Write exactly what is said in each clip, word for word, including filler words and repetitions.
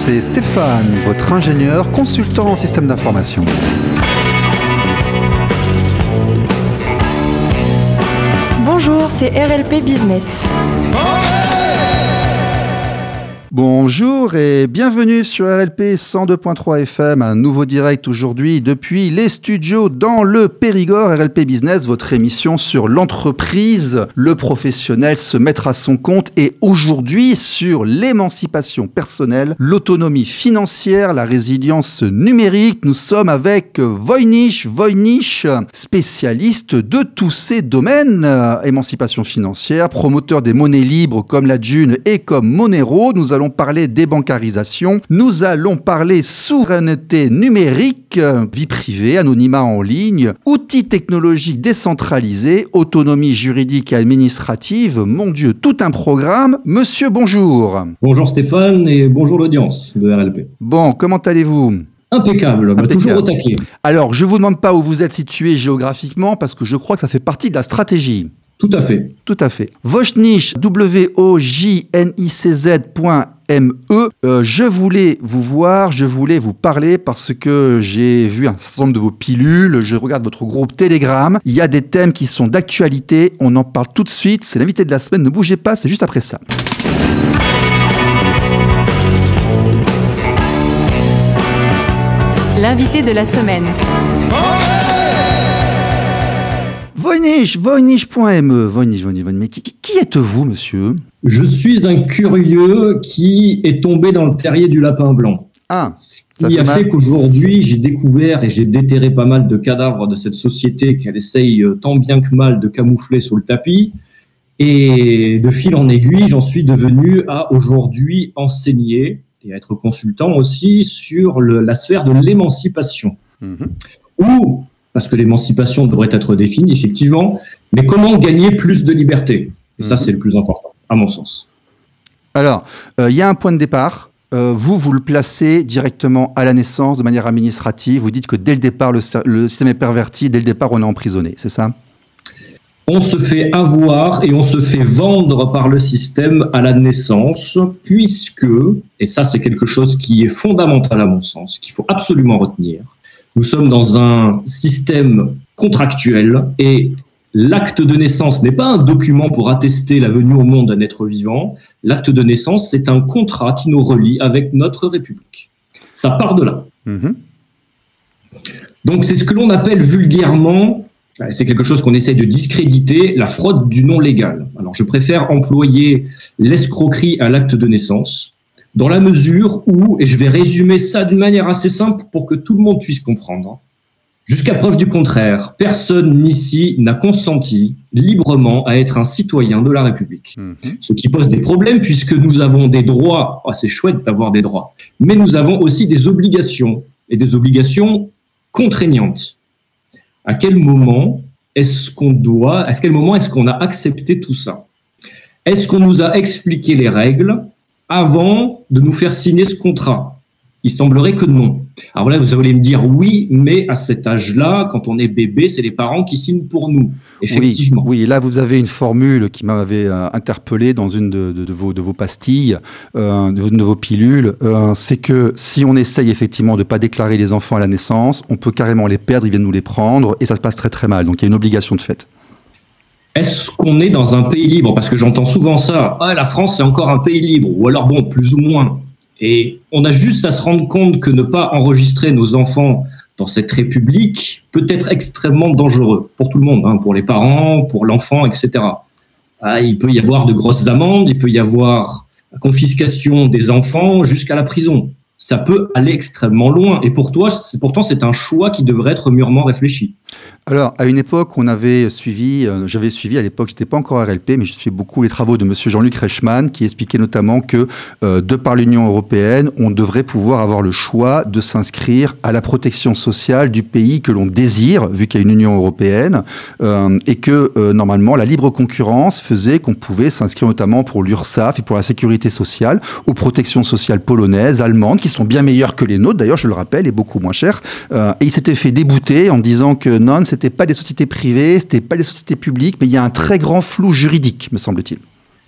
c'est Stéphane, votre ingénieur consultant en système d'information. Bonjour, c'est R L P Business. Bonjour et bienvenue sur R L P cent deux point trois F M, un nouveau direct aujourd'hui depuis les studios dans le Périgord. R L P Business, votre émission sur l'entreprise, le professionnel se mettre à son compte, et aujourd'hui sur l'émancipation personnelle, l'autonomie financière, la résilience numérique. Nous sommes avec Voynich, Voynich, spécialiste de tous ces domaines, euh, émancipation financière, promoteur des monnaies libres comme la June et comme Monero. Nous allons parler débancarisation, nous allons parler souveraineté numérique, vie privée, anonymat en ligne, outils technologiques décentralisés, autonomie juridique et administrative. Mon Dieu, tout un programme. Monsieur, bonjour. Bonjour Stéphane et bonjour l'audience de R L P. Bon, comment allez-vous ? Impeccable, bah, toujours au taquet. Alors, je ne vous demande pas où vous êtes situé géographiquement parce que je crois que ça fait partie de la stratégie. Tout à fait. Tout à fait. Voynich, W O J N I C Z point M E. Euh, je voulais vous voir, je voulais vous parler parce que j'ai vu un certain nombre de vos pilules, je regarde votre groupe Telegram. Il y a des thèmes qui sont d'actualité, on en parle tout de suite. C'est l'invité de la semaine, ne bougez pas, c'est juste après ça. L'invité de la semaine. Voynich, Voynich point M E. Voynich, Voynich, Voynich. Mais qui, qui êtes-vous, monsieur ? Je suis un curieux qui est tombé dans le terrier du lapin blanc. Ah, Ce qui a mal. fait qu'aujourd'hui, j'ai découvert et j'ai déterré pas mal de cadavres de cette société qu'elle essaye tant bien que mal de camoufler sous le tapis. Et de fil en aiguille, j'en suis devenu à aujourd'hui enseigner et à être consultant aussi sur le, la sphère de l'émancipation. Mm-hmm. Ou, parce que l'émancipation devrait être définie, effectivement, mais comment gagner plus de liberté ? Et ça, c'est le plus important, à mon sens. Alors, il euh, y a un point de départ. Euh, vous, vous le placez directement à la naissance de manière administrative. Vous dites que dès le départ, le, le système est perverti. Dès le départ, on est emprisonné. C'est ça ? On se fait avoir et on se fait vendre par le système à la naissance, puisque, et ça, c'est quelque chose qui est fondamental à mon sens, qu'il faut absolument retenir, nous sommes dans un système contractuel et l'acte de naissance n'est pas un document pour attester la venue au monde d'un être vivant. L'acte de naissance, c'est un contrat qui nous relie avec notre République. Ça part de là. Mmh. Donc, c'est ce que l'on appelle vulgairement, c'est quelque chose qu'on essaie de discréditer, la fraude du non légal. Alors, je préfère employer l'escroquerie à l'acte de naissance, dans la mesure où, et je vais résumer ça d'une manière assez simple pour que tout le monde puisse comprendre, jusqu'à preuve du contraire, personne ici n'a consenti librement à être un citoyen de la République. Mmh. Ce qui pose des problèmes puisque nous avons des droits, oh, c'est chouette d'avoir des droits, mais nous avons aussi des obligations, et des obligations contraignantes. À quel moment est-ce qu'on doit, à quel moment est-ce qu'on a accepté tout ça ? Est-ce qu'on nous a expliqué les règles avant de nous faire signer ce contrat ? Il semblerait que non. Alors là, vous allez me dire oui, mais à cet âge-là, quand on est bébé, c'est les parents qui signent pour nous. Effectivement. Oui, oui, là, vous avez une formule qui m'avait euh, interpellé dans une de, de, de, vos, de vos pastilles, euh, de, de vos pilules. Euh, c'est que si on essaye effectivement de ne pas déclarer les enfants à la naissance, on peut carrément les perdre, ils viennent nous les prendre et ça se passe très très mal. Donc il y a une obligation de fait. Est-ce qu'on est dans un pays libre ? Parce que j'entends souvent ça. Ah, la France, c'est encore un pays libre. Ou alors, bon, plus ou moins. Et on a juste à se rendre compte que ne pas enregistrer nos enfants dans cette république peut être extrêmement dangereux pour tout le monde, hein, pour les parents, pour l'enfant, et cetera. Ah, il peut y avoir de grosses amendes, il peut y avoir la confiscation des enfants jusqu'à la prison. Ça peut aller extrêmement loin. Et pour toi, c'est, pourtant, c'est un choix qui devrait être mûrement réfléchi. Alors, à une époque, on avait suivi, euh, j'avais suivi à l'époque, j'étais pas encore R L P, mais je suis beaucoup les travaux de monsieur Jean-Luc Reichmann, qui expliquait notamment que, euh, de par l'Union européenne, on devrait pouvoir avoir le choix de s'inscrire à la protection sociale du pays que l'on désire, vu qu'il y a une Union européenne, euh, et que, euh, normalement, la libre concurrence faisait qu'on pouvait s'inscrire notamment pour l'URSSAF et pour la sécurité sociale, aux protections sociales polonaises, allemandes, qui sont bien meilleures que les nôtres, d'ailleurs, je le rappelle, et beaucoup moins chères. Euh, et il s'était fait débouter en disant que non, c'était pas des sociétés privées, c'était pas des sociétés publiques, mais il y a un très grand flou juridique, me semble-t-il.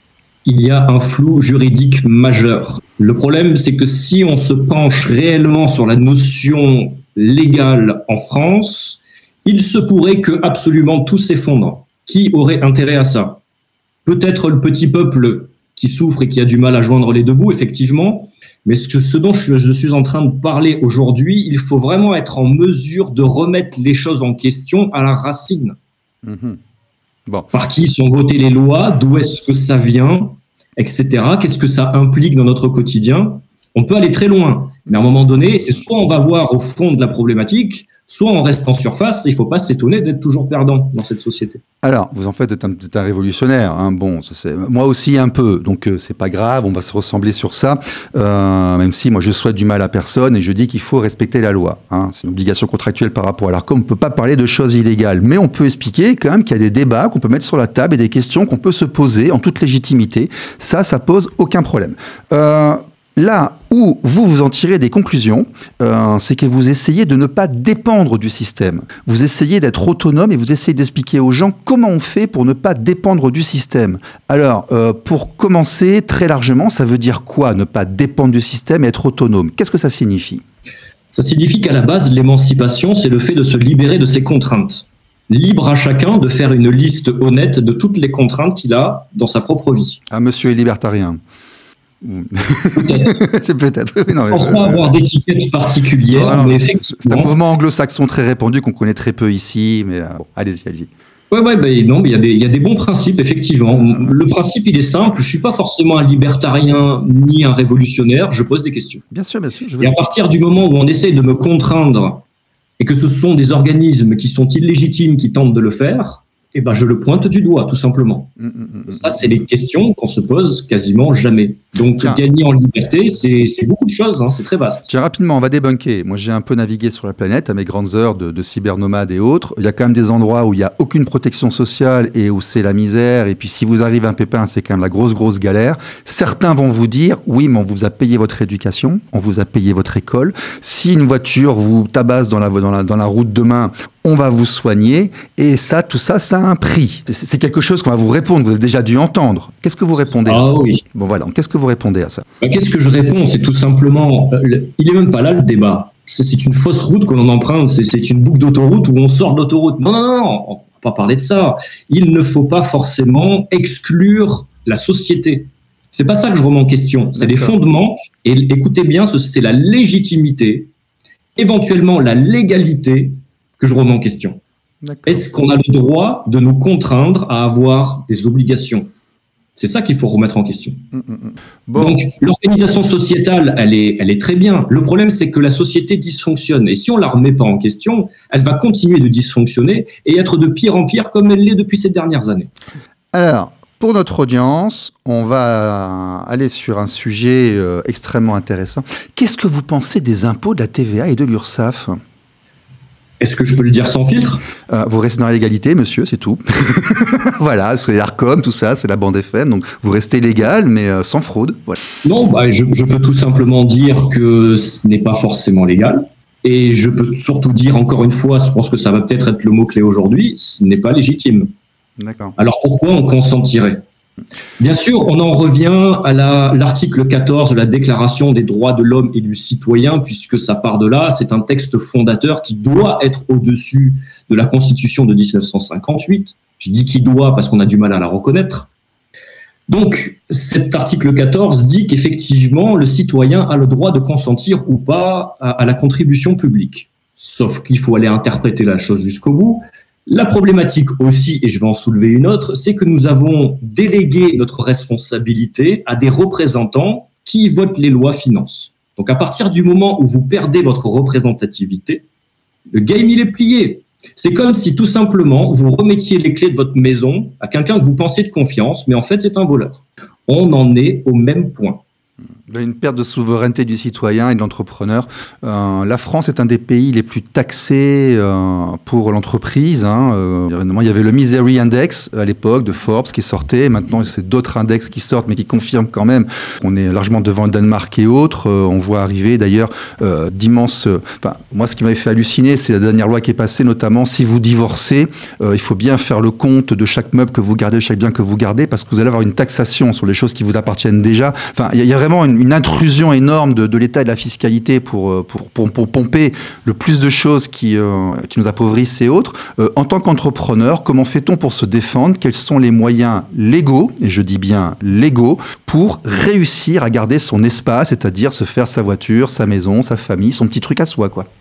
il y a un flou juridique majeur. Le problème, c'est que si on se penche réellement sur la notion légale en France, il se pourrait que absolument tout s'effondre. Qui aurait intérêt à ça? Peut-être le petit peuple qui souffre et qui a du mal à joindre les deux bouts, effectivement. Mais ce, que, ce dont je, je suis en train de parler aujourd'hui, il faut vraiment être en mesure de remettre les choses en question à la racine. Mmh. Bon. Par qui sont votées les lois? D'où est-ce que ça vient? Etc. Qu'est-ce que ça implique dans notre quotidien? On peut aller très loin. Mais à un moment donné, c'est soit on va voir au fond de la problématique, soit on reste en surface, et il ne faut pas s'étonner d'être toujours perdant dans cette société. Alors, vous en fait êtes un, êtes un révolutionnaire, hein. Bon, ça, c'est, moi aussi un peu, donc euh, c'est pas grave, on va se ressembler sur ça, euh, même si moi je souhaite du mal à personne et je dis qu'il faut respecter la loi, hein. C'est une obligation contractuelle par rapport à l'ARCOM, on ne peut pas parler de choses illégales, mais on peut expliquer quand même qu'il y a des débats qu'on peut mettre sur la table et des questions qu'on peut se poser en toute légitimité, ça, ça pose aucun problème. Euh, Là où vous vous en tirez des conclusions, euh, c'est que vous essayez de ne pas dépendre du système. Vous essayez d'être autonome et vous essayez d'expliquer aux gens comment on fait pour ne pas dépendre du système. Alors, euh, pour commencer très largement, ça veut dire quoi, ne pas dépendre du système et être autonome? Qu'est-ce que ça signifie? Ça signifie qu'à la base, l'émancipation, c'est le fait de se libérer de ses contraintes. Libre à chacun de faire une liste honnête de toutes les contraintes qu'il a dans sa propre vie. Ah, monsieur est libertarien. Peut-être. C'est peut-être. Oui, non, je ne pense pas avoir d'étiquette particulière, non, mais effectivement. C'est un mouvement anglo-saxon très répandu qu'on connaît très peu ici, mais euh, bon, allez-y, allez-y. Ouais, ouais, ben non, mais il y a des, il y a des bons principes, effectivement. Le principe, il est simple. Je suis pas forcément un libertarien ni un révolutionnaire. Je pose des questions. Bien sûr, bien sûr. Je veux... Et à partir du moment où on essaye de me contraindre et que ce sont des organismes qui sont illégitimes qui tentent de le faire, eh ben, je le pointe du doigt, tout simplement. Mmh, mmh, ça, c'est les questions qu'on se pose quasiment jamais. Donc, Tiens. gagner en liberté, c'est, c'est beaucoup de choses, hein, c'est très vaste. Tiens, rapidement, on va débunker. Moi, j'ai un peu navigué sur la planète à mes grandes heures de, de cybernomade et autres. Il y a quand même des endroits où il n'y a aucune protection sociale et où c'est la misère. Et puis, si vous arrivez un pépin, c'est quand même la grosse, grosse galère. Certains vont vous dire, oui, mais on vous a payé votre éducation, on vous a payé votre école. Si une voiture vous tabasse dans la, dans la, dans la route demain, on va vous soigner, et ça, tout ça, ça a un prix. C'est quelque chose qu'on va vous répondre, vous avez déjà dû entendre. Qu'est-ce que vous répondez à ah, ça? Oui. Bon voilà, qu'est-ce que vous répondez à ça? bah, Qu'est-ce que je réponds? C'est tout simplement, euh, le, il est même pas là le débat. C'est, c'est une fausse route qu'on en emprunte, c'est, c'est une boucle d'autoroute où on sort de l'autoroute. Non, non, non, non, on va pas parler de ça. Il ne faut pas forcément exclure la société. C'est pas ça que je remets en question. C'est D'accord. les fondements, et écoutez bien, c'est la légitimité, éventuellement la légalité, que je remets en question. D'accord. Est-ce qu'on a le droit de nous contraindre à avoir des obligations? C'est ça qu'il faut remettre en question. Mmh, mmh. Bon. Donc, l'organisation sociétale, elle est, elle est très bien. Le problème, c'est que la société dysfonctionne. Et si on ne la remet pas en question, elle va continuer de dysfonctionner et être de pire en pire comme elle l'est depuis ces dernières années. Alors, pour notre audience, on va aller sur un sujet euh, extrêmement intéressant. Qu'est-ce que vous pensez des impôts, de la T V A et de l'URSSAF ? Est-ce que je peux le dire sans filtre? euh, Vous restez dans la légalité, monsieur, c'est tout. Voilà, c'est l'ARCOM, tout ça, c'est la bande F M, donc vous restez légal, mais euh, sans fraude. Voilà. Non, bah, je, je peux tout simplement dire que ce n'est pas forcément légal. Et je peux surtout dire, encore une fois, je pense que ça va peut-être être le mot-clé aujourd'hui, ce n'est pas légitime. D'accord. Alors pourquoi on consentirait? Bien sûr, on en revient à la, l'article quatorze de la Déclaration des droits de l'homme et du citoyen, puisque ça part de là. C'est un texte fondateur qui doit être au-dessus de la Constitution de dix-neuf cent cinquante-huit. Je dis qu'il doit parce qu'on a du mal à la reconnaître. Donc, cet article quatorze dit qu'effectivement, le citoyen a le droit de consentir ou pas à, à la contribution publique. Sauf qu'il faut aller interpréter la chose jusqu'au bout. La problématique aussi, et je vais en soulever une autre, c'est que nous avons délégué notre responsabilité à des représentants qui votent les lois finances. Donc à partir du moment où vous perdez votre représentativité, le game il est plié. C'est comme si tout simplement vous remettiez les clés de votre maison à quelqu'un que vous pensez de confiance, mais en fait c'est un voleur. On en est au même point. Une perte de souveraineté du citoyen et de l'entrepreneur. Euh, la France est un des pays les plus taxés euh, pour l'entreprise. Hein. Euh, il y avait le Misery Index à l'époque de Forbes qui sortait. Maintenant, c'est d'autres index qui sortent, mais qui confirment quand même qu'on est largement devant le Danemark et autres. Euh, on voit arriver d'ailleurs euh, d'immenses... Euh, enfin, moi, ce qui m'avait fait halluciner, c'est la dernière loi qui est passée, notamment si vous divorcez, euh, il faut bien faire le compte de chaque meuble que vous gardez, chaque bien que vous gardez, parce que vous allez avoir une taxation sur les choses qui vous appartiennent déjà. Enfin, il y, y a vraiment une une intrusion énorme de, de l'État et de la fiscalité pour, pour, pour, pour pomper le plus de choses qui, euh, qui nous appauvrissent et autres. Euh, en tant qu'entrepreneur, comment fait-on pour se défendre? Quels sont les moyens légaux, et je dis bien légaux, pour réussir à garder son espace, c'est-à-dire se faire sa voiture, sa maison, sa famille, son petit truc à soi, quoi?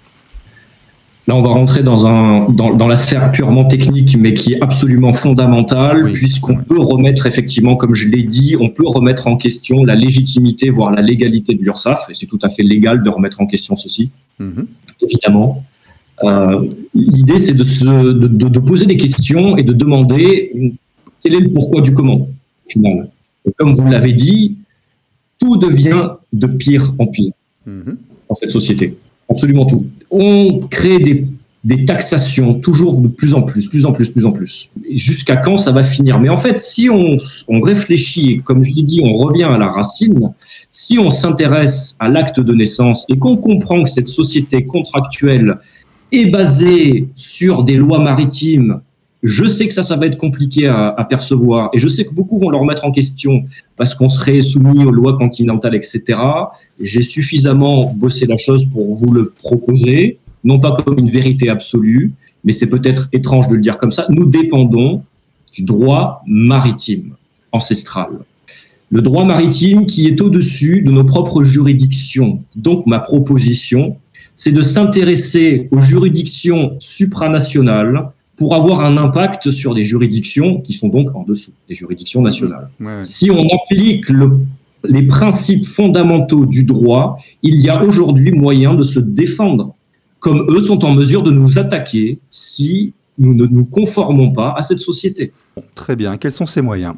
Là, on va rentrer dans, un, dans, dans la sphère purement technique, mais qui est absolument fondamentale, oui, puisqu'on oui. peut remettre, effectivement, comme je l'ai dit, on peut remettre en question la légitimité, voire la légalité de l'URSSAF, et c'est tout à fait légal de remettre en question ceci, mm-hmm. évidemment. Euh, l'idée, c'est de, se, de, de, de poser des questions et de demander quel est le pourquoi du comment, au final. Et comme vous l'avez dit, tout devient de pire en pire mm-hmm. dans cette société. Absolument tout. On crée des, des taxations toujours de plus en plus, plus en plus, plus en plus. Jusqu'à quand ça va finir? Mais en fait, si on, on réfléchit, et comme je l'ai dit, on revient à la racine, si on s'intéresse à l'acte de naissance et qu'on comprend que cette société contractuelle est basée sur des lois maritimes, je sais que ça, ça va être compliqué à, à percevoir et je sais que beaucoup vont le remettre en question parce qu'on serait soumis aux lois continentales, et cetera. J'ai suffisamment bossé la chose pour vous le proposer, non pas comme une vérité absolue, mais c'est peut-être étrange de le dire comme ça. Nous dépendons du droit maritime ancestral. Le droit maritime qui est au-dessus de nos propres juridictions. Donc, ma proposition, c'est de s'intéresser aux juridictions supranationales pour avoir un impact sur des juridictions qui sont donc en dessous des juridictions nationales. Ouais. Si on applique le, les principes fondamentaux du droit, il y a aujourd'hui moyen de se défendre, comme eux sont en mesure de nous attaquer si nous ne nous conformons pas à cette société. Très bien. Quels sont ces moyens?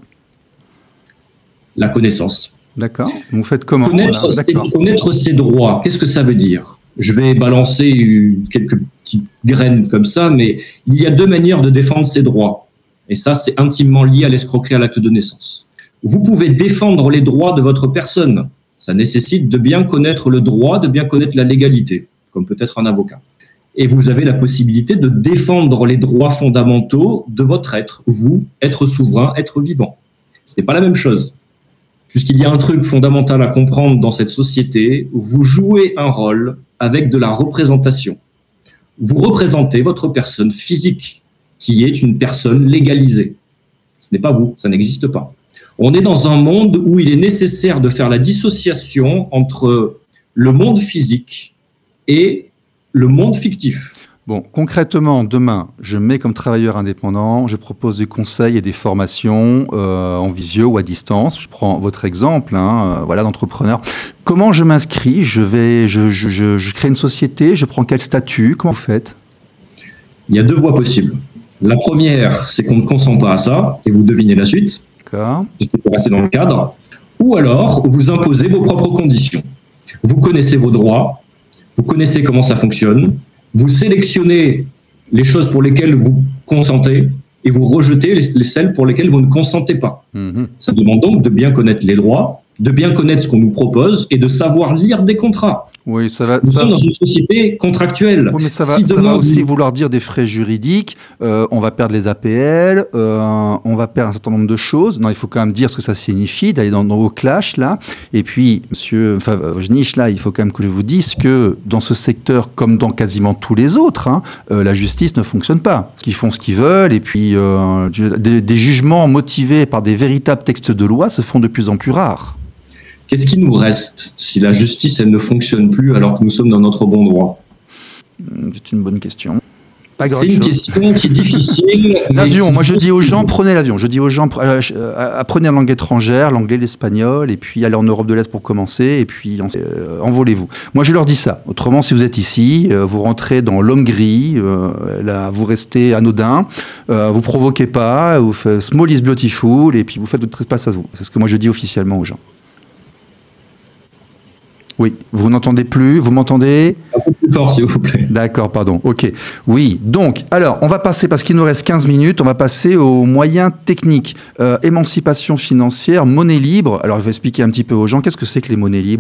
La connaissance. D'accord. Vous faites comment? Connaître, voilà. ses, connaître ses droits, qu'est-ce que ça veut dire? Je vais balancer quelques petites graines comme ça, mais il y a deux manières de défendre ses droits. Et ça, c'est intimement lié à l'escroquerie à l'acte de naissance. Vous pouvez défendre les droits de votre personne. Ça nécessite de bien connaître le droit, de bien connaître la légalité, comme peut-être un avocat. Et vous avez la possibilité de défendre les droits fondamentaux de votre être, vous, être souverain, être vivant. Ce n'est pas la même chose. Puisqu'il y a un truc fondamental à comprendre dans cette société, vous jouez un rôle avec de la représentation. Vous représentez votre personne physique, qui est une personne légalisée. Ce n'est pas vous, ça n'existe pas. On est dans un monde où il est nécessaire de faire la dissociation entre le monde physique et le monde fictif. Bon, concrètement, demain, je me mets comme travailleur indépendant, je propose des conseils et des formations euh, en visio ou à distance. Je prends votre exemple, hein, euh, voilà, d'entrepreneur. Comment je m'inscris? Je vais, je, je, je, je crée une société, je prends quel statut? Comment vous faites? Il y a deux voies possibles. La première, c'est qu'on ne consent pas à ça, et vous devinez la suite. D'accord. Puisqu'il faut rester dans le cadre. Ou alors, vous imposez vos propres conditions. Vous connaissez vos droits, vous connaissez comment ça fonctionne. Vous sélectionnez les choses pour lesquelles vous consentez et vous rejetez les, les celles pour lesquelles vous ne consentez pas. Mmh. Ça demande donc de bien connaître les droits, de bien connaître ce qu'on nous propose et de savoir lire des contrats. Oui, ça va. Nous ça... sommes dans une société contractuelle. Oui, mais ça va, si ça va aussi vous... vouloir dire des frais juridiques. Euh, on va perdre les A P L, euh, on va perdre un certain nombre de choses. Non, il faut quand même dire ce que ça signifie, d'aller dans, dans vos clashs là. Et puis, Monsieur enfin, Vojnich, là, il faut quand même que je vous dise que dans ce secteur, comme dans quasiment tous les autres, hein, euh, la justice ne fonctionne pas. Parce qu'ils font ce qu'ils veulent, et puis euh, des, des jugements motivés par des véritables textes de loi se font de plus en plus rares. Qu'est-ce qui nous reste si la justice, elle ne fonctionne plus alors que nous sommes dans notre bon droit? C'est une bonne question. Pas C'est une chose. question qui est difficile. L'avion, moi je dis aux gens, prenez l'avion. Je dis aux gens, apprenez la langue étrangère, l'anglais, l'espagnol, et puis allez en Europe de l'Est pour commencer, et puis euh, envolez-vous. Moi je leur dis ça. Autrement, si vous êtes ici, euh, vous rentrez dans l'homme gris, euh, là, vous restez anodin, euh, vous provoquez pas, vous faites small is beautiful, et puis vous faites votre espace à vous. C'est ce que moi je dis officiellement aux gens. Oui, vous n'entendez plus, vous m'entendez ? Un peu plus fort, s'il vous plaît. D'accord, pardon. Ok. Oui, donc, alors, on va passer, parce qu'il nous reste quinze minutes, on va passer aux moyens techniques. Euh, émancipation financière, monnaie libre. Alors, je vais expliquer un petit peu aux gens, qu'est-ce que c'est que les monnaies libres ?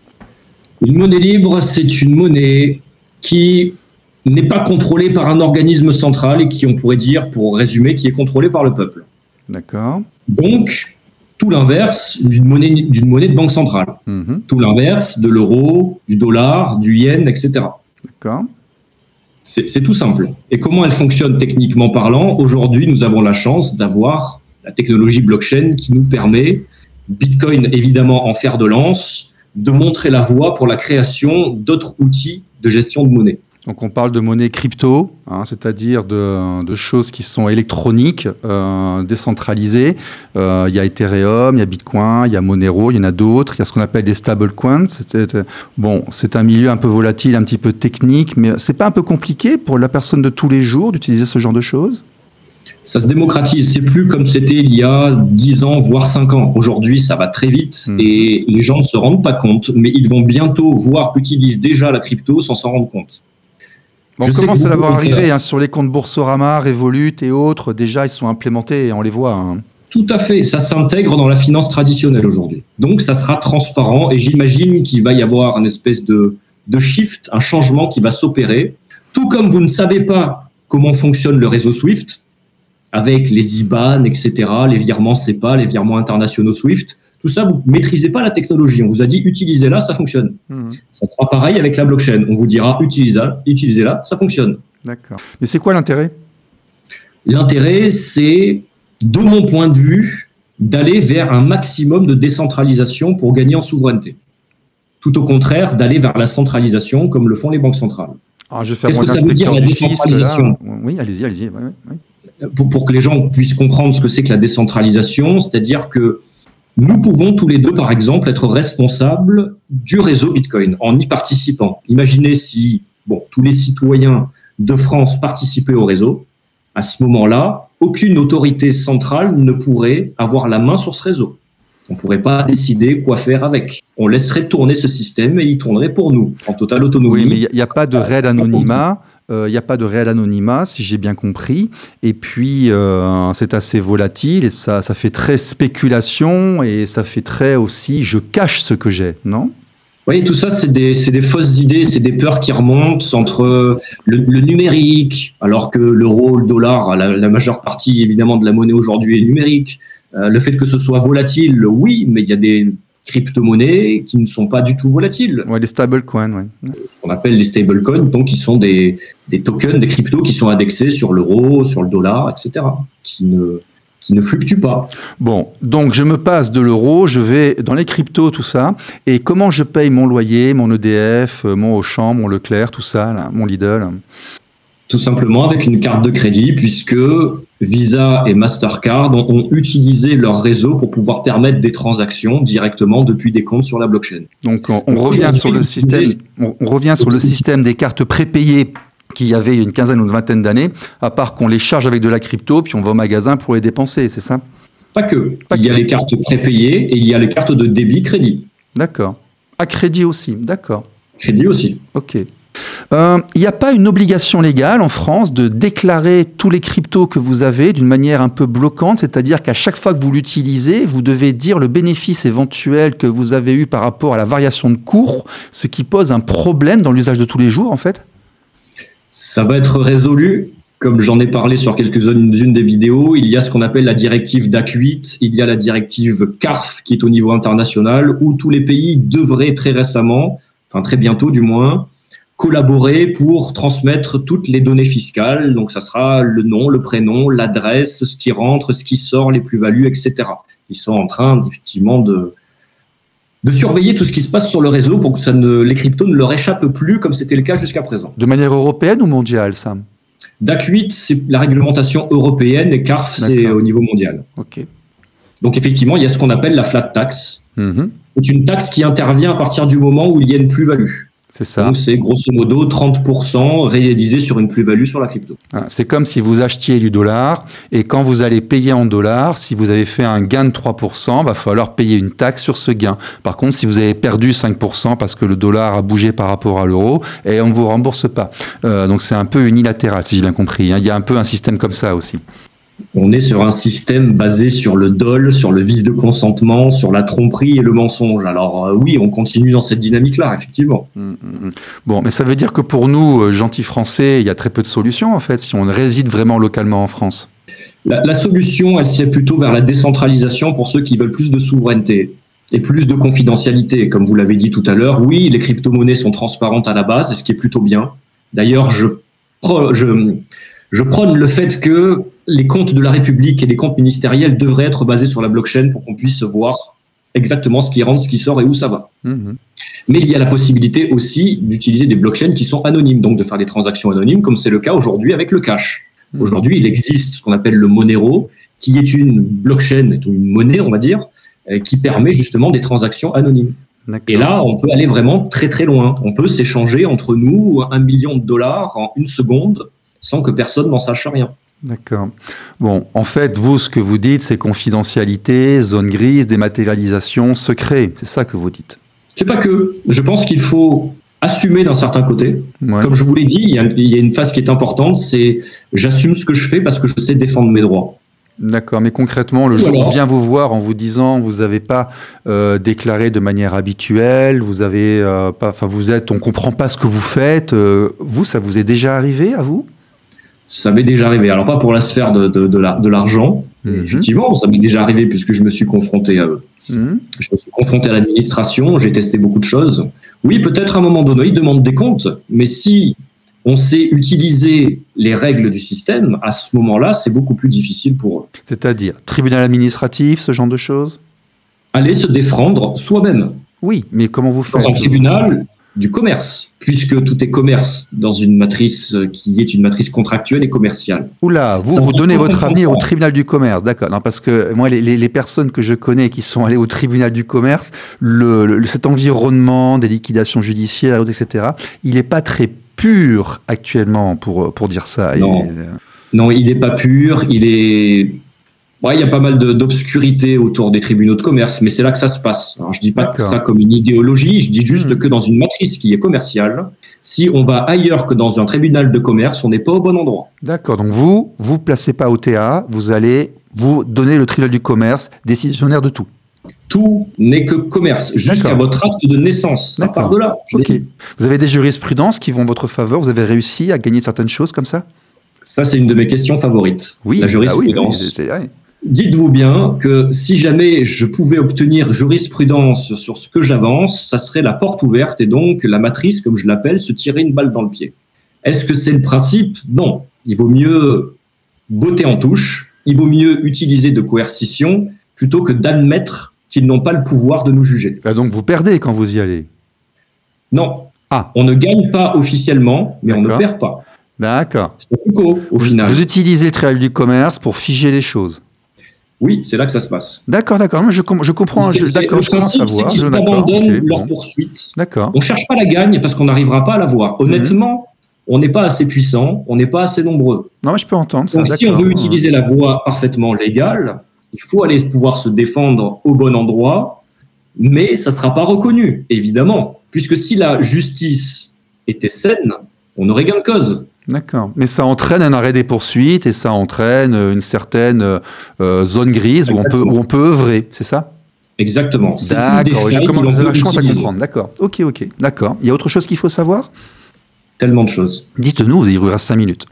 Une monnaie libre, c'est une monnaie qui n'est pas contrôlée par un organisme central et qui, on pourrait dire, pour résumer, qui est contrôlée par le peuple. D'accord. Donc, tout l'inverse d'une monnaie, d'une monnaie de banque centrale. Mmh. Tout l'inverse de l'euro, du dollar, du yen, et cetera. D'accord. C'est, c'est tout simple. Et comment elle fonctionne techniquement parlant ? Aujourd'hui, nous avons la chance d'avoir la technologie blockchain qui nous permet, Bitcoin évidemment en fer de lance, de montrer la voie pour la création d'autres outils de gestion de monnaie. Donc on parle de monnaie crypto, hein, c'est-à-dire de, de choses qui sont électroniques, euh, décentralisées. Euh, il y a Ethereum, il y a Bitcoin, il y a Monero, il y en a d'autres. Il y a ce qu'on appelle des stablecoins. C'est, bon, c'est un milieu un peu volatile, un petit peu technique, mais c'est pas un peu compliqué pour la personne de tous les jours d'utiliser ce genre de choses ? Ça se démocratise. C'est plus comme c'était il y a dix ans, voire cinq ans. Aujourd'hui, ça va très vite mmh. et les gens ne se rendent pas compte, mais ils vont bientôt, voire utilisent déjà la crypto sans s'en rendre compte. On commence à l'avoir arrivé hein, sur les comptes Boursorama, Revolut et autres. Déjà, ils sont implémentés et on les voit. Hein. Tout à fait. Ça s'intègre dans la finance traditionnelle aujourd'hui. Donc, ça sera transparent et j'imagine qu'il va y avoir une espèce de, de shift, un changement qui va s'opérer. Tout comme vous ne savez pas comment fonctionne le réseau SWIFT, avec les I B A N, et cetera, les virements SEPA, les virements internationaux SWIFT, tout ça, vous ne maîtrisez pas la technologie. On vous a dit, utilisez-la, ça fonctionne. Mmh. Ça sera pareil avec la blockchain. On vous dira, utilisez-la, utilisez-la, ça fonctionne. D'accord. Mais c'est quoi l'intérêt ? L'intérêt, c'est, de mon point de vue, d'aller vers un maximum de décentralisation pour gagner en souveraineté. Tout au contraire, d'aller vers la centralisation, comme le font les banques centrales. Alors, je vais faire Qu'est-ce mon que ça veut dire, la décentralisation ? Oui, allez-y, allez-y. Ouais, ouais. Pour, pour que les gens puissent comprendre ce que c'est que la décentralisation, c'est-à-dire que nous pouvons tous les deux, par exemple, être responsables du réseau Bitcoin en y participant. Imaginez si bon, tous les citoyens de France participaient au réseau. À ce moment-là, aucune autorité centrale ne pourrait avoir la main sur ce réseau. On ne pourrait pas décider quoi faire avec. On laisserait tourner ce système et il tournerait pour nous, en totale autonomie. Oui, mais il n'y a, a pas de réel anonymat. Il euh, n'y a pas de réel anonymat, si j'ai bien compris. Et puis, euh, c'est assez volatile et ça, ça fait très spéculation et ça fait très aussi « je cache ce que j'ai », non ? Oui, tout ça, c'est des, c'est des fausses idées, c'est des peurs qui remontent entre le, le numérique, alors que l'euro, le dollar, la, la majeure partie, évidemment, de la monnaie aujourd'hui est numérique. Euh, le fait que ce soit volatile, oui, mais il y a des crypto-monnaies qui ne sont pas du tout volatiles. Oui, les stablecoins, oui. Ce qu'on appelle les stablecoins, donc qui sont des, des tokens, des cryptos qui sont indexés sur l'euro, sur le dollar, et cetera, qui ne, qui ne fluctuent pas. Bon, donc je me passe de l'euro, je vais dans les cryptos, tout ça, et comment je paye mon loyer, mon E D F, mon Auchan, mon Leclerc, tout ça, là, mon Lidl ? Tout simplement avec une carte de crédit, puisque Visa et Mastercard ont, ont utilisé leur réseau pour pouvoir permettre des transactions directement depuis des comptes sur la blockchain. Donc on, on revient sur le système, on, on revient sur le système des cartes prépayées qu'il y avait il y a une quinzaine ou une vingtaine d'années, à part qu'on les charge avec de la crypto, puis on va au magasin pour les dépenser, c'est ça ? Pas que. Pas il que. y a les cartes prépayées et il y a les cartes de débit crédit. D'accord. À crédit aussi, d'accord. Crédit aussi. Ok. Il euh, n'y a pas une obligation légale en France de déclarer tous les cryptos que vous avez d'une manière un peu bloquante, c'est-à-dire qu'à chaque fois que vous l'utilisez, vous devez dire le bénéfice éventuel que vous avez eu par rapport à la variation de cours, ce qui pose un problème dans l'usage de tous les jours en fait ? Ça va être résolu. Comme j'en ai parlé sur quelques-unes des vidéos, il y a ce qu'on appelle la directive D A C huit, il y a la directive C A R F qui est au niveau international, où tous les pays devraient très récemment, enfin très bientôt du moins, collaborer pour transmettre toutes les données fiscales. Donc, ça sera le nom, le prénom, l'adresse, ce qui rentre, ce qui sort, les plus-values, et cetera. Ils sont en train, effectivement, de, de surveiller tout ce qui se passe sur le réseau pour que ça ne, les cryptos ne leur échappent plus comme c'était le cas jusqu'à présent. De manière européenne ou mondiale, ça ? D A C huit, c'est la réglementation européenne et C A R F, c'est au niveau mondial. Ok. Donc, effectivement, il y a ce qu'on appelle la flat tax. Mm-hmm. C'est une taxe qui intervient à partir du moment où il y a une plus-value. C'est ça. Donc, c'est grosso modo trente pour cent réalisé sur une plus-value sur la crypto. Voilà. C'est comme si vous achetiez du dollar et quand vous allez payer en dollars, si vous avez fait un gain de trois pour cent, il va falloir payer une taxe sur ce gain. Par contre, si vous avez perdu cinq pour cent parce que le dollar a bougé par rapport à l'euro, et on ne vous rembourse pas. Euh, donc, c'est un peu unilatéral, si j'ai bien compris. Hein. Il y a un peu un système comme ça aussi. On est sur un système basé sur le dol, sur le vice de consentement, sur la tromperie et le mensonge. Alors euh, oui, on continue dans cette dynamique-là, effectivement. Mmh, mmh. Bon, mais ça veut dire que pour nous, euh, gentils Français, il y a très peu de solutions, en fait, si on réside vraiment localement en France. La, la solution, elle sied plutôt vers la décentralisation pour ceux qui veulent plus de souveraineté et plus de confidentialité. Comme vous l'avez dit tout à l'heure, oui, les crypto-monnaies sont transparentes à la base, ce qui est plutôt bien. D'ailleurs, je, je, je prône le fait que les comptes de la République et les comptes ministériels devraient être basés sur la blockchain pour qu'on puisse voir exactement ce qui rentre, ce qui sort et où ça va. Mmh. Mais il y a la possibilité aussi d'utiliser des blockchains qui sont anonymes, donc de faire des transactions anonymes, comme c'est le cas aujourd'hui avec le cash. Mmh. Aujourd'hui, il existe ce qu'on appelle le Monero, qui est une blockchain, une monnaie, on va dire, qui permet justement des transactions anonymes. D'accord. Et là, on peut aller vraiment très très loin. On peut s'échanger entre nous un million de dollars en une seconde sans que personne n'en sache rien. D'accord. Bon, en fait, vous, ce que vous dites, c'est confidentialité, zone grise, dématérialisation, secret. C'est ça que vous dites. C'est pas que. Je pense qu'il faut assumer d'un certain côté. Ouais. Comme je vous l'ai dit, il y a, il y a une phase qui est importante, c'est j'assume ce que je fais parce que je sais défendre mes droits. D'accord, mais concrètement, le jour où on vient vous voir en vous disant vous n'avez pas euh, déclaré de manière habituelle, vous avez euh, pas, enfin vous êtes, on comprend pas ce que vous faites. Euh, vous, ça vous est déjà arrivé à vous ? Ça m'est déjà arrivé. Alors pas pour la sphère de, de, de, la, de l'argent. Mmh. Effectivement, ça m'est déjà arrivé puisque je me suis confronté à eux. Mmh. Je me suis confronté à l'administration, j'ai testé beaucoup de choses. Oui, peut-être à un moment donné, ils demandent des comptes, mais si on sait utiliser les règles du système, à ce moment-là, c'est beaucoup plus difficile pour eux. C'est-à-dire tribunal administratif, ce genre de choses ? Aller se défendre soi-même. Oui, mais comment vous faites ? Dans un tribunal du commerce, puisque tout est commerce dans une matrice qui est une matrice contractuelle et commerciale. Oula, vous, vous donnez votre avenir au tribunal du commerce, d'accord. Non, parce que moi, les, les, les personnes que je connais qui sont allées au tribunal du commerce, le, le, cet environnement des liquidations judiciaires, et cetera, il n'est pas très pur actuellement pour, pour dire ça. Non, et... non il n'est pas pur, il est... Ouais, il y a pas mal de, d'obscurité autour des tribunaux de commerce, mais c'est là que ça se passe. Alors, je dis pas D'accord. ça comme une idéologie, je dis juste mmh. que dans une matrice qui est commerciale, si on va ailleurs que dans un tribunal de commerce, on n'est pas au bon endroit. D'accord, donc vous, vous placez pas au T A, vous allez vous donner le tribunal du commerce, décisionnaire de tout. Tout n'est que commerce, jusqu'à D'accord. votre acte de naissance. Ça D'accord. part de là. Okay. Vous avez des jurisprudences qui vont en votre faveur, vous avez réussi à gagner certaines choses comme ça ? Ça, c'est une de mes questions favorites. Oui, la jurisprudence. Ah oui, c'est vrai. Dites-vous bien que si jamais je pouvais obtenir jurisprudence sur ce que j'avance, ça serait la porte ouverte et donc la matrice, comme je l'appelle, se tirer une balle dans le pied. Est-ce que c'est le principe ? Non. Il vaut mieux botter en touche, il vaut mieux utiliser de coercition plutôt que d'admettre qu'ils n'ont pas le pouvoir de nous juger. Ah donc vous perdez quand vous y allez ? Non. Ah. On ne gagne pas officiellement, mais D'accord. on ne perd pas. D'accord. C'est Foucault, au vous, final. Vous utilisez le tribunal du commerce pour figer les choses. Oui, c'est là que ça se passe. D'accord, d'accord. Moi, je, je comprends. C'est, je, c'est, d'accord, le je commence à principe, voir. c'est qu'ils je, abandonnent okay, leur bon. poursuite. D'accord. On ne cherche pas la gagne parce qu'on n'arrivera pas à la voir. Honnêtement, mmh. on n'est pas assez puissant, on n'est pas assez nombreux. Non, mais je peux entendre ça. Donc, d'accord. si on veut utiliser la voie parfaitement légale, il faut aller pouvoir se défendre au bon endroit, mais ça ne sera pas reconnu, évidemment. Puisque si la justice était saine, on aurait gain de cause. D'accord. Mais ça entraîne un arrêt des poursuites et ça entraîne une certaine euh, zone grise où on, peut, où on peut œuvrer, c'est ça ? Exactement. C'est D'accord, je commence à comprendre. D'accord. Ok, ok. D'accord. Il y a autre chose qu'il faut savoir ? Tellement de choses. Dites-nous, il vous reste cinq minutes.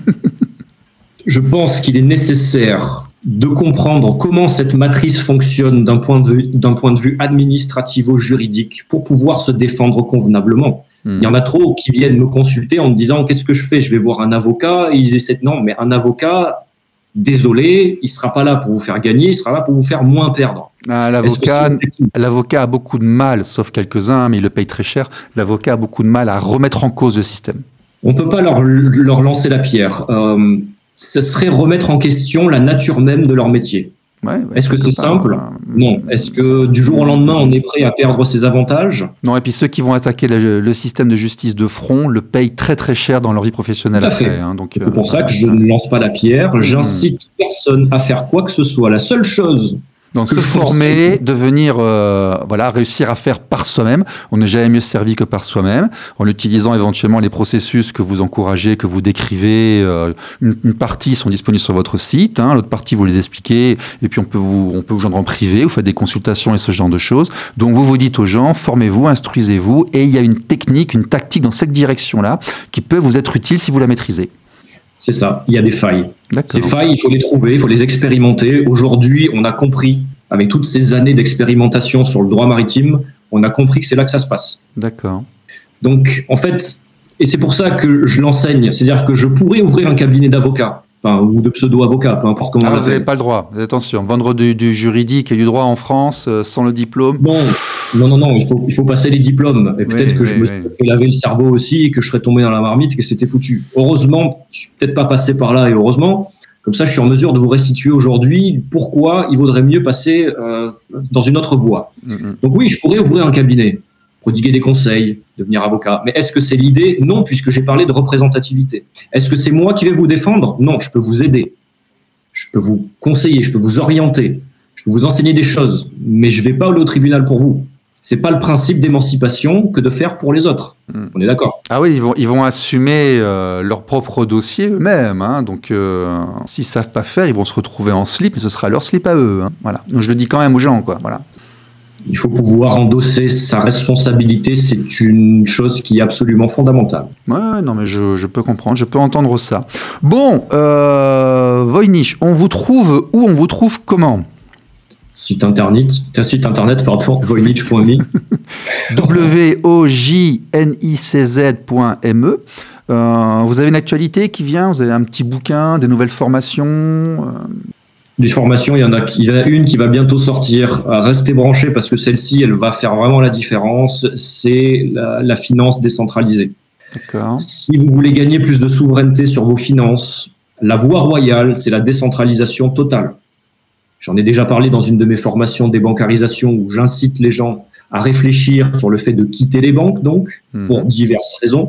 Je pense qu'il est nécessaire de comprendre comment cette matrice fonctionne d'un point de vue, d'un point de vue administrativo-juridique pour pouvoir se défendre convenablement. Il y en a trop qui viennent me consulter en me disant « Qu'est-ce que je fais ? Je vais voir un avocat. » Et ils essaient de... Non, mais un avocat, désolé, il ne sera pas là pour vous faire gagner, il sera là pour vous faire moins perdre. Ah, l'avocat, l'avocat a beaucoup de mal, sauf quelques-uns, mais il le paye très cher. L'avocat a beaucoup de mal à remettre en cause le système. On ne peut pas leur, leur lancer la pierre. Euh, ce serait remettre en question la nature même de leur métier. Ouais, ouais, Est-ce que c'est part, simple? euh, Non. Est-ce que du jour au lendemain, on est prêt à perdre ses avantages? Non, et puis ceux qui vont attaquer le, le système de justice de front le payent très très cher dans leur vie professionnelle Tout à après. fait. Hein, donc, C'est euh, pour ça que je ne lance pas la pierre. J'incite personne à faire quoi que ce soit. La seule chose Donc que se je former, conseille- devenir, euh, voilà, réussir à faire par soi-même. On n'est jamais mieux servi que par soi-même, en utilisant éventuellement les processus que vous encouragez, que vous décrivez. Euh, une, une partie sont disponibles sur votre site, hein, l'autre partie vous les expliquez, et puis on peut vous, on peut vous joindre en privé, vous faites des consultations et ce genre de choses. Donc vous vous dites aux gens, formez-vous, instruisez-vous, et il y a une technique, une tactique dans cette direction-là qui peut vous être utile si vous la maîtrisez. C'est ça, il y a des failles. D'accord. Ces failles, il faut les trouver, il faut les expérimenter. Aujourd'hui, on a compris, avec toutes ces années d'expérimentation sur le droit maritime, on a compris que c'est là que ça se passe. D'accord. Donc, en fait, et c'est pour ça que je l'enseigne, c'est-à-dire que je pourrais ouvrir un cabinet d'avocats, enfin, ou de pseudo-avocats, peu importe comment Ah, on vous n'avez l'appelle. pas le droit. Attention, vendre du, du juridique et du droit en France euh, sans le diplôme. Bon, non, non, non, il faut, il faut passer les diplômes. Et peut-être Oui, que je oui, me oui. suis fait laver le cerveau aussi, et que je serais tombé dans la marmite, et que c'était foutu. Heureusement, je suis peut-être pas passé par là, et heureusement, comme ça, je suis en mesure de vous restituer aujourd'hui pourquoi il vaudrait mieux passer euh, dans une autre voie. Mm-mm. Donc oui, je pourrais ouvrir un cabinet, prodiguer des conseils, devenir avocat. Mais est-ce que c'est l'idée? Non, puisque j'ai parlé de représentativité. Est-ce que c'est moi qui vais vous défendre? Non, je peux vous aider. Je peux vous conseiller, je peux vous orienter, je peux vous enseigner des choses, mais je ne vais pas aller au tribunal pour vous. C'est pas le principe d'émancipation que de faire pour les autres. Mm. On est d'accord? Ah oui, ils vont, ils vont assumer euh, leur propre dossier eux-mêmes. Hein, donc, euh, s'ils ne savent pas faire, ils vont se retrouver en slip, et ce sera leur slip à eux. Hein, voilà. Donc, je le dis quand même aux gens, quoi. Voilà. Il faut pouvoir endosser sa responsabilité, c'est une chose qui est absolument fondamentale. Ouais, non, mais je, je peux comprendre, je peux entendre ça. Bon, euh, Voynich, on vous trouve où? On vous trouve comment? Site internet, un site internet, pardon, voynich point m e. W O J N I C Z point M E. Euh, vous avez une actualité qui vient? Vous avez un petit bouquin, des nouvelles formations euh... Les formations, il y en a, il y en a une qui va bientôt sortir. Restez branchés parce que celle-ci, elle va faire vraiment la différence. C'est la, la finance décentralisée. D'accord. Si vous voulez gagner plus de souveraineté sur vos finances, la voie royale, c'est la décentralisation totale. J'en ai déjà parlé dans une de mes formations débancarisation où j'incite les gens à réfléchir sur le fait de quitter les banques, donc, Mmh. pour diverses raisons.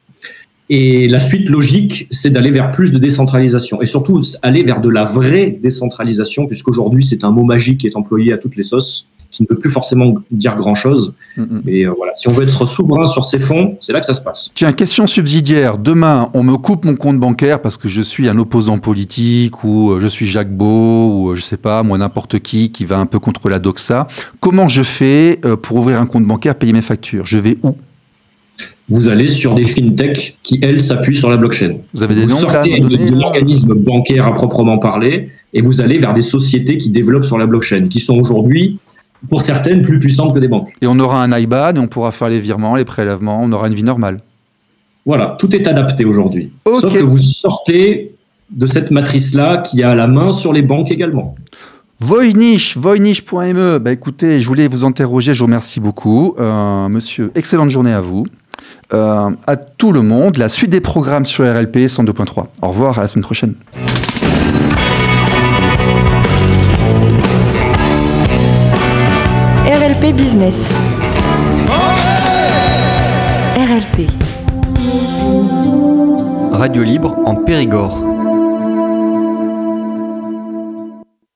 Et la suite logique, c'est d'aller vers plus de décentralisation et surtout aller vers de la vraie décentralisation, puisqu'aujourd'hui, c'est un mot magique qui est employé à toutes les sauces, qui ne peut plus forcément dire grand-chose. Mmh. Mais euh, voilà, si on veut être souverain sur ces fonds, c'est là que ça se passe. Tiens, question subsidiaire. Demain, on me coupe mon compte bancaire parce que je suis un opposant politique ou euh, je suis Jacques Beau ou euh, je sais pas, moi n'importe qui qui va un peu contre la doxa. Comment je fais euh, pour ouvrir un compte bancaire, payer mes factures? Je vais où? Vous allez sur des fintechs qui, elles, s'appuient sur la blockchain. Vous avez des Vous noms là, à sortez me de, donner, de là l'organisme bancaire à proprement parler et vous allez vers des sociétés qui développent sur la blockchain, qui sont aujourd'hui, pour certaines, plus puissantes que des banques. Et on aura un I B A N et on pourra faire les virements, les prélèvements, on aura une vie normale. Voilà, tout est adapté aujourd'hui. Ok. Sauf que vous sortez de cette matrice-là qui a la main sur les banques également. Voynich, voynich point m e. Bah écoutez, je voulais vous interroger, je vous remercie beaucoup. Euh, monsieur, excellente journée à vous. Euh, à tout le monde, la suite des programmes sur R L P cent deux point trois. Au revoir, à la semaine prochaine. R L P Business. R L P. Radio libre en Périgord.